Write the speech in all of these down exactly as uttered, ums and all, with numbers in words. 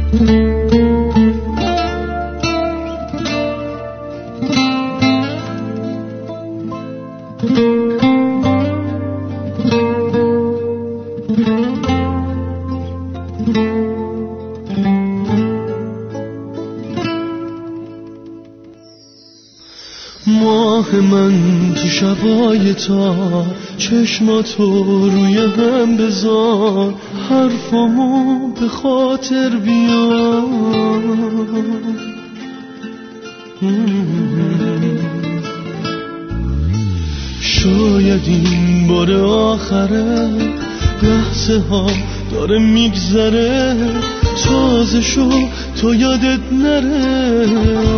ماه من تو شبای تار، چشماتو روی هم بذار، حرفامو به خاطر بیار. شاید این بار آخره، لحظه ها داره میگذره، تازه شو تو یادت نره.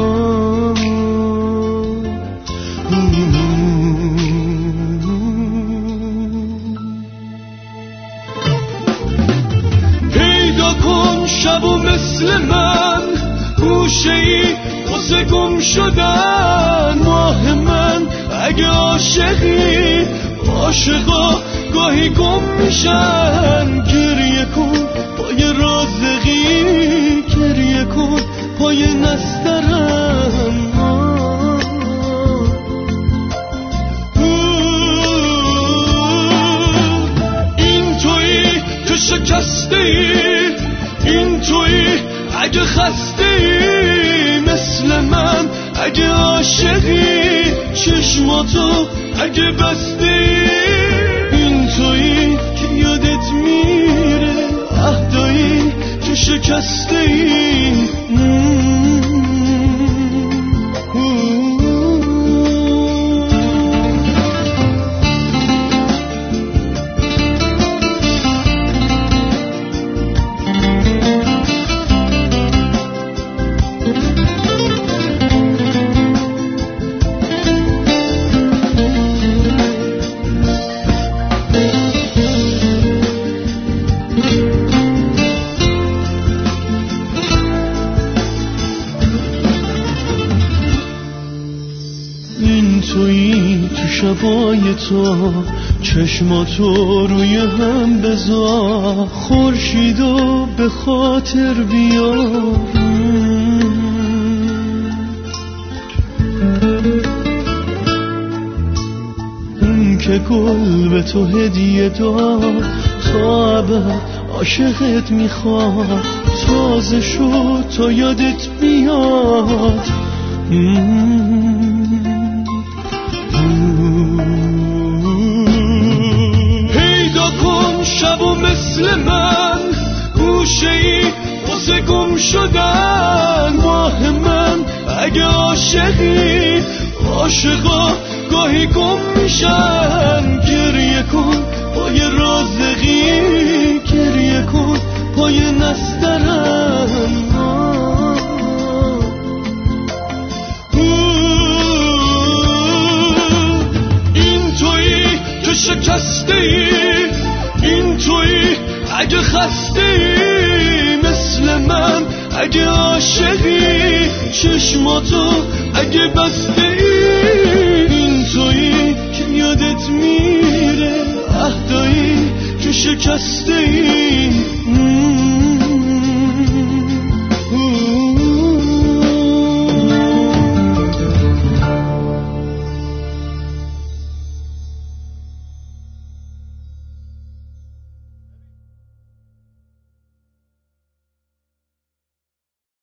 پیدا کن شبو مثل من، گوشه ای واسه گم شدن. ماه من اگه عاشقی، عاشقا گاهی گم میشن. گریه کن پای رازقی، گریه کن پای نسترن. این تویی که شکسته ای، این تویی اگه خسته ای مثل من. اگه عاشقی چشماتو اگه بسته ای، این تویی که یادت میره عهدایی که شکسته ای. این تویی تو شبای تو، چشماتو روی هم بذار، خورشیدو به خاطر بیار. اون که گل به تو هدیه داد، تا ابد عاشقت میخواد. تازه شو تا یادت میاد. پیدا کن شبو مثل من، گوشه ای واسه گم شدن. ماه من اگه عاشقی، عاشقا گاهی گم میشن. گریه کن پای رازقی، گریه کن پای نسترن. شکسته ای، این تویی اگه خسته ای مثل من. اگه عاشقی چشماتو اگه بسته ای، این تویی که یادت میره عهدایی که شکسته ای.